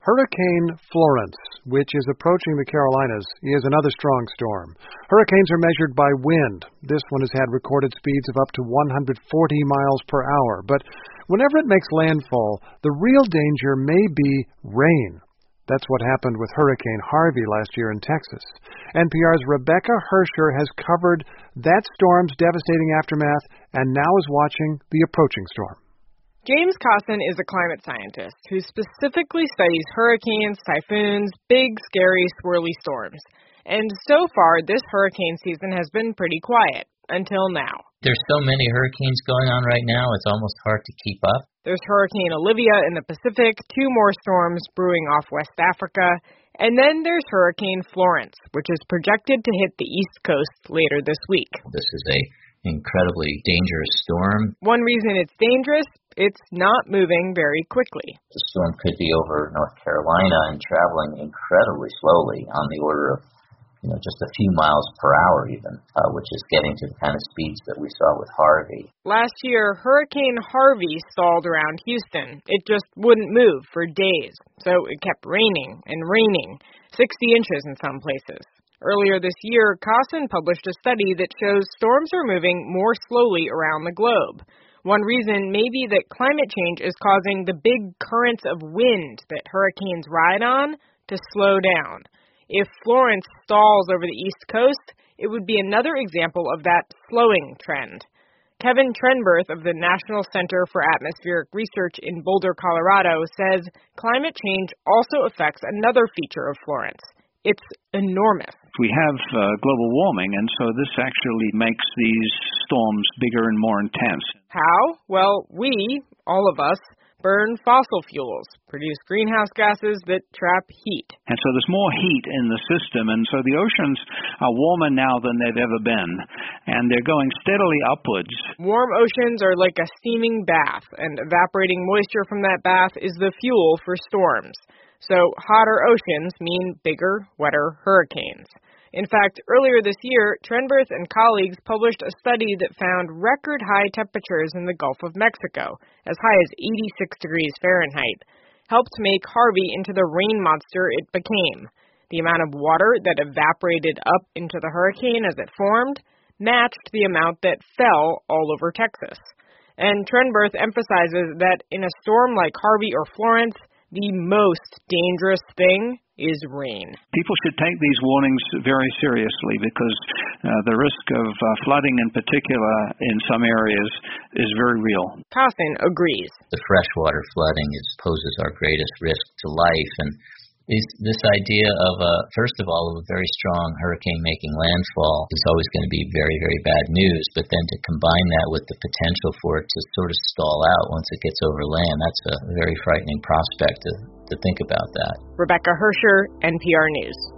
Hurricane Florence, which is approaching the Carolinas, is another strong storm. Hurricanes are measured by wind. This one has had recorded speeds of up to 140 miles per hour. But whenever it makes landfall, the real danger may be rain. That's what happened with Hurricane Harvey last year in Texas. NPR's Rebecca Hersher has covered that storm's devastating aftermath and now is watching the approaching storm. James Cosson is a climate scientist who specifically studies hurricanes, typhoons, big, scary, swirly storms. And so far, this hurricane season has been pretty quiet, until now. There's so many hurricanes going on right now, it's almost hard to keep up. There's Hurricane Olivia in the Pacific, 2 more storms brewing off West Africa, and then there's Hurricane Florence, which is projected to hit the East Coast later this week. This is an incredibly dangerous storm. One reason it's dangerous, it's not moving very quickly. The storm could be over North Carolina and traveling incredibly slowly on the order of just a few miles per hour even, which is getting to the kind of speeds that we saw with Harvey. Last year, Hurricane Harvey stalled around Houston. It just wouldn't move for days, so it kept raining and raining, 60 inches in some places. Earlier this year, Cosson published a study that shows storms are moving more slowly around the globe. One reason may be that climate change is causing the big currents of wind that hurricanes ride on to slow down. If Florence stalls over the East Coast, it would be another example of that slowing trend. Kevin Trenberth of the National Center for Atmospheric Research in Boulder, Colorado, says climate change also affects another feature of Florence. It's enormous. We have global warming, and so this actually makes these storms bigger and more intense. How? Well, we, all of us, burn fossil fuels, produce greenhouse gases that trap heat. And so there's more heat in the system, and so the oceans are warmer now than they've ever been, and they're going steadily upwards. Warm oceans are like a steaming bath, and evaporating moisture from that bath is the fuel for storms. So hotter oceans mean bigger, wetter hurricanes. In fact, earlier this year, Trenberth and colleagues published a study that found record-high temperatures in the Gulf of Mexico, as high as 86 degrees Fahrenheit, helped make Harvey into the rain monster it became. The amount of water that evaporated up into the hurricane as it formed matched the amount that fell all over Texas. And Trenberth emphasizes that in a storm like Harvey or Florence, the most dangerous thing is rain. People should take these warnings very seriously because the risk of flooding in particular in some areas is very real. Cosson agrees. The freshwater flooding poses our greatest risk to life, and this idea of, first of all, of a very strong hurricane making landfall is always going to be very, very bad news, but then to combine that with the potential for it to sort of stall out once it gets over land, that's a very frightening prospect to think about that. Rebecca Hersher, NPR News.